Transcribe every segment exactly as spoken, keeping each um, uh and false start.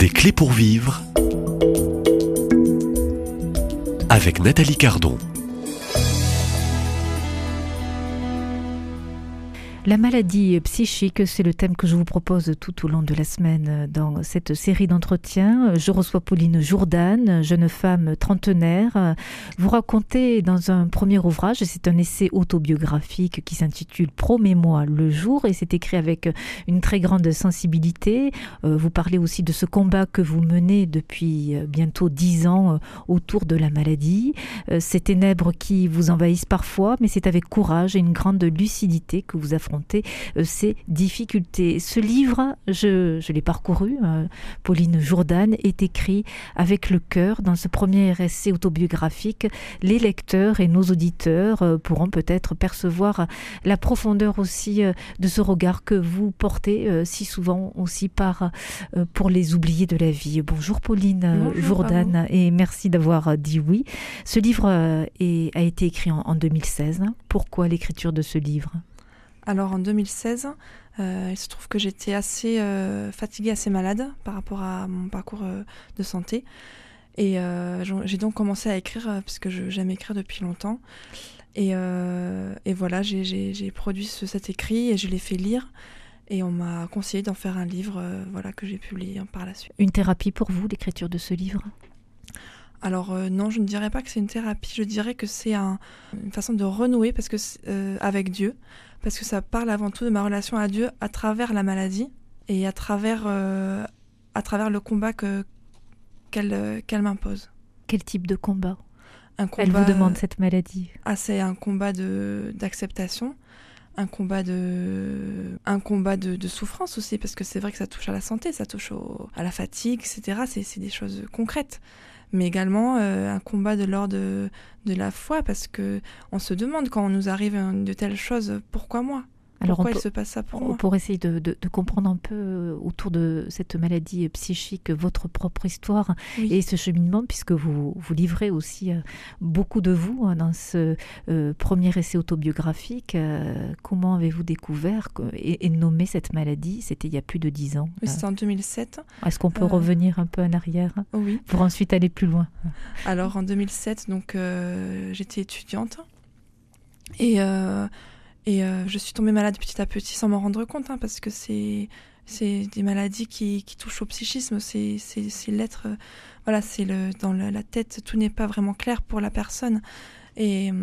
Des clés pour vivre avec Nathalie Cardon. La maladie psychique, c'est le thème que je vous propose tout au long de la semaine dans cette série d'entretiens. Je reçois Pauline Jourdan, jeune femme trentenaire. Vous racontez dans un premier ouvrage, c'est un essai autobiographique qui s'intitule « Promets-moi le jour » et c'est écrit avec une très grande sensibilité. Vous parlez aussi de ce combat que vous menez depuis bientôt dix ans autour de la maladie. Ces ténèbres qui vous envahissent parfois, mais c'est avec courage et une grande lucidité que vous affrontez ces difficultés. Ce livre, je, je l'ai parcouru, euh, Pauline Jourdan, est écrit avec le cœur. Dans ce premier essai autobiographique, les lecteurs et nos auditeurs euh, pourront peut-être percevoir la profondeur aussi euh, de ce regard que vous portez euh, si souvent aussi par, euh, pour les oubliés de la vie. Bonjour Pauline Bonjour, Jourdan et merci d'avoir dit oui. Ce livre euh, est, a été écrit en, en deux mille seize. Pourquoi l'écriture de ce livre ? Alors en deux mille seize, euh, il se trouve que j'étais assez euh, fatiguée, assez malade par rapport à mon parcours euh, de santé. Et euh, j'ai donc commencé à écrire, euh, puisque je, j'aime écrire depuis longtemps. Et, euh, et voilà, j'ai, j'ai, j'ai produit ce, cet écrit et je l'ai fait lire. Et on m'a conseillé d'en faire un livre euh, voilà, que j'ai publié par la suite. Une thérapie pour vous, l'écriture de ce livre ? Alors euh, non, je ne dirais pas que c'est une thérapie, je dirais que c'est un, une façon de renouer parce que, euh, avec Dieu, parce que ça parle avant tout de ma relation à Dieu à travers la maladie et à travers, euh, à travers le combat que, qu'elle, euh, qu'elle m'impose. Quel type de combat, un combat elle vous demande, cette maladie ? Ah, c'est un combat de, d'acceptation, un combat, de, un combat de, de souffrance aussi, parce que c'est vrai que ça touche à la santé, ça touche au, à la fatigue, et cetera. C'est, c'est des choses concrètes. Mais également euh, un combat de l'ordre de, de la foi, parce qu'on se demande quand on nous arrive de telles choses, pourquoi moi ? Alors pourquoi il peut, se passe ça pour on, moi ? Pour essayer de, de, de comprendre un peu autour de cette maladie psychique, votre propre histoire oui. et ce cheminement, puisque vous, vous livrez aussi euh, beaucoup de vous hein, dans ce euh, premier essai autobiographique. Euh, comment avez-vous découvert et, et nommé cette maladie ? C'était il y a plus de dix ans. Oui, c'était en deux mille sept. Est-ce qu'on peut euh... revenir un peu en arrière oui. pour ensuite aller plus loin ? Alors en deux mille sept, donc, euh, j'étais étudiante et... Euh, Et euh, je suis tombée malade petit à petit sans m'en rendre compte, hein, parce que c'est, c'est des maladies qui, qui touchent au psychisme, c'est, c'est, c'est l'être, euh, voilà, c'est le, dans le, la tête, tout n'est pas vraiment clair pour la personne. Et,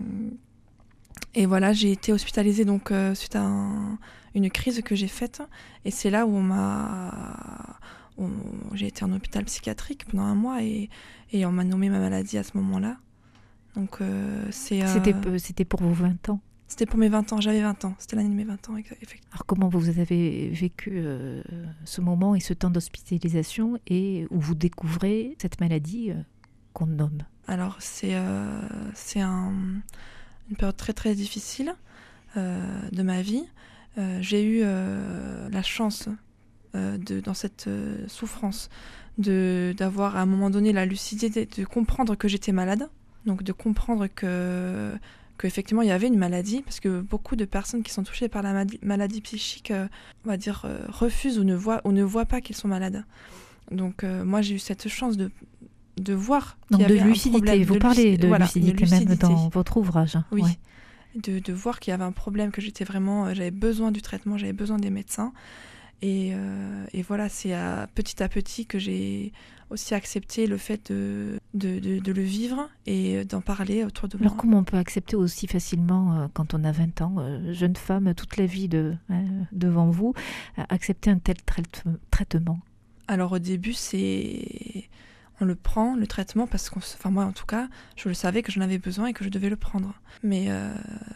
et voilà, j'ai été hospitalisée donc, euh, suite à un, une crise que j'ai faite, et c'est là où on m'a... On, j'ai été en hôpital psychiatrique pendant un mois, et, et on m'a nommé ma maladie à ce moment-là. Donc, euh, c'est, euh... c'était, c'était pour vos vingt ans ? C'était pour mes vingt ans, j'avais vingt ans, c'était l'année de mes vingt ans, effectivement. Alors comment vous avez vécu euh, ce moment et ce temps d'hospitalisation et où vous découvrez cette maladie euh, qu'on nomme ? Alors c'est, euh, c'est un, une période très très difficile euh, de ma vie. Euh, j'ai eu euh, la chance, euh, de, dans cette euh, souffrance, de, d'avoir à un moment donné la lucidité de comprendre que j'étais malade, donc de comprendre que... qu'effectivement il y avait une maladie, parce que beaucoup de personnes qui sont touchées par la maladie, maladie psychique, euh, on va dire, euh, refusent ou ne voient, ou ne voient pas qu'ils sont malades. Donc euh, moi j'ai eu cette chance de, de voir qu'il Donc y avait de lucidité, un problème. vous de parlez lucidité, de voilà, lucidité, de lucidité même dans votre ouvrage. Oui, ouais. de, de voir qu'il y avait un problème, que j'étais vraiment, euh, j'avais besoin du traitement, j'avais besoin des médecins. Et, euh, et voilà, c'est à, petit à petit que j'ai aussi accepté le fait de, de, de, de le vivre et d'en parler autour de moi. Alors comment on peut accepter aussi facilement, euh, quand on a vingt ans, euh, jeune femme, toute la vie de, hein, devant vous, euh, accepter un tel traite- traitement ? Alors au début, c'est... on le prend, le traitement, parce qu'on... Enfin moi en tout cas, je le savais que j'en avais besoin et que je devais le prendre. Mais euh,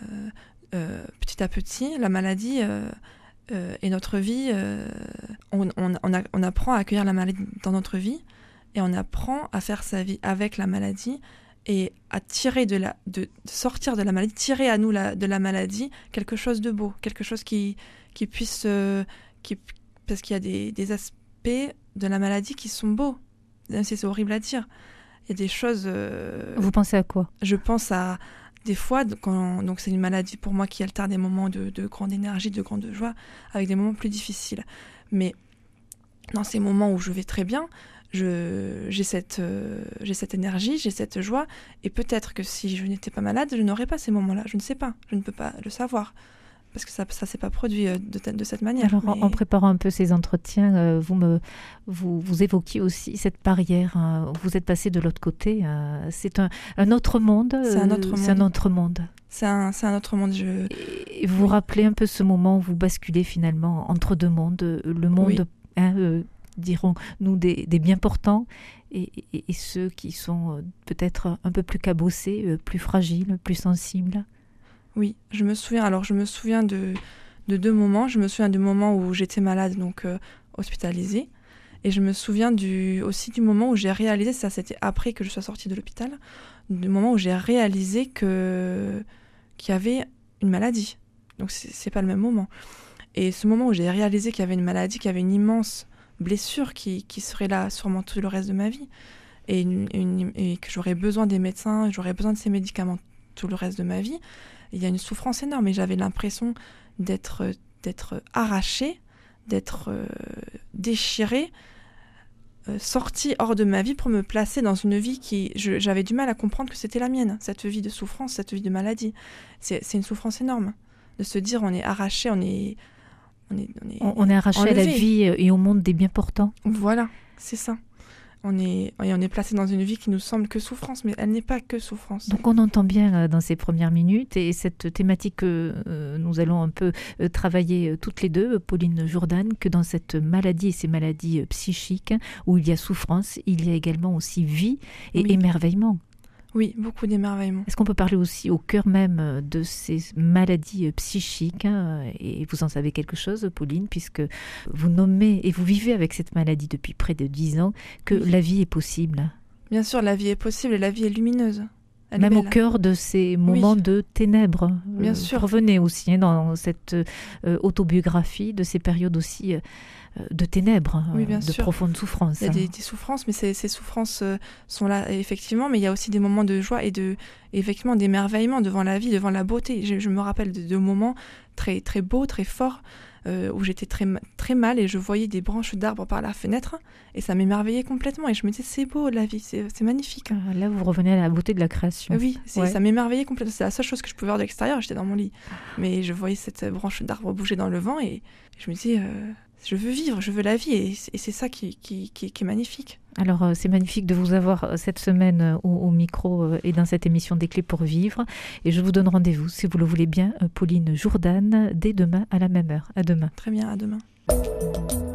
euh, petit à petit, la maladie... Euh, Euh, et notre vie, euh, on, on, on, a, on apprend à accueillir la maladie dans notre vie et on apprend à faire sa vie avec la maladie et à tirer de la, de, de sortir de la maladie, tirer à nous la, de la maladie quelque chose de beau, quelque chose qui, qui puisse, euh, qui, parce qu'il y a des, des aspects de la maladie qui sont beaux. C'est, c'est horrible à dire. Il y a des choses. Euh, Vous pensez à quoi ? Je pense à des fois, quand, donc c'est une maladie pour moi qui alterne des moments de, de grande énergie, de grande joie, avec des moments plus difficiles. Mais dans ces moments où je vais très bien, je, j'ai, cette, euh, j'ai cette énergie, j'ai cette joie. Et peut-être que si je n'étais pas malade, je n'aurais pas ces moments-là. Je ne sais pas, je ne peux pas le savoir. Parce que ça ne s'est pas produit de, de cette manière. Alors, mais... en préparant un peu ces entretiens, euh, vous, me, vous, vous évoquiez aussi cette barrière. Hein, vous êtes passé de l'autre côté. Euh, c'est un, un autre monde. C'est un autre euh, monde. C'est un autre monde. C'est un, c'est un autre monde. Je... Et vous vous rappelez un peu ce moment où vous basculez finalement entre deux mondes. Le monde, oui. hein, euh, dirons-nous, des, des bien portants et, et, et ceux qui sont euh, peut-être un peu plus cabossés, euh, plus fragiles, plus sensibles. Oui, je me souviens. Alors, je me souviens de, de deux moments. Je me souviens du moment où j'étais malade, donc euh, hospitalisée. Et je me souviens du, aussi du moment où j'ai réalisé, ça c'était après que je sois sortie de l'hôpital, du moment où j'ai réalisé que, qu'il y avait une maladie. Donc, c'est, c'est pas le même moment. Et ce moment où j'ai réalisé qu'il y avait une maladie, qu'il y avait une immense blessure qui, qui serait là sûrement tout le reste de ma vie, et, une, une, et que j'aurais besoin des médecins, j'aurais besoin de ces médicaments tout le reste de ma vie, il y a une souffrance énorme et j'avais l'impression d'être, d'être arrachée, d'être euh, déchirée, euh, sortie hors de ma vie pour me placer dans une vie qui... Je, j'avais du mal à comprendre que c'était la mienne, cette vie de souffrance, cette vie de maladie. C'est, c'est une souffrance énorme de se dire on est arraché, on est... On est, on est, on est arraché enlevé. À la vie et au monde des bien portants. Voilà, c'est ça. On est, on est placé dans une vie qui nous semble que souffrance, mais elle n'est pas que souffrance. Donc on entend bien dans ces premières minutes, et cette thématique que euh, nous allons un peu euh, travailler euh, toutes les deux, Pauline Jourdan, que dans cette maladie et ces maladies euh, psychiques, où il y a souffrance, il y a également aussi vie et oui. émerveillement. Oui, beaucoup d'émerveillement. Est-ce qu'on peut parler aussi au cœur même de ces maladies psychiques, hein, et vous en savez quelque chose, Pauline, puisque vous nommez et vous vivez avec cette maladie depuis près de dix ans, que oui. la vie est possible. Bien sûr, la vie est possible et la vie est lumineuse. Elle même est au cœur de ces moments oui. de ténèbres. Bien euh, sûr. Revenez aussi hein, dans cette euh, autobiographie de ces périodes aussi... Euh, de ténèbres, oui, bien de sûr. profondes souffrances. Il y a des, des souffrances, mais ces, ces souffrances euh, sont là, effectivement, mais il y a aussi des moments de joie et de, effectivement, d'émerveillement devant la vie, devant la beauté. Je, je me rappelle de, de moments très, très beaux, très forts, euh, où j'étais très, très mal et je voyais des branches d'arbres par la fenêtre et ça m'émerveillait complètement et je me disais, c'est beau la vie, c'est, c'est magnifique. Ah, là, vous revenez à la beauté de la création. Oui, c'est, ouais. ça m'émerveillait complètement. C'est la seule chose que je pouvais voir de l'extérieur, j'étais dans mon lit. Mais je voyais cette branche d'arbre bouger dans le vent et je me disais... Euh, je veux vivre, je veux la vie et c'est ça qui, qui, qui, qui est magnifique. Alors c'est magnifique de vous avoir cette semaine au, au micro et dans cette émission des clés pour vivre. Et je vous donne rendez-vous, si vous le voulez bien, Pauline Jourdan, dès demain à la même heure. À demain. Très bien, à demain.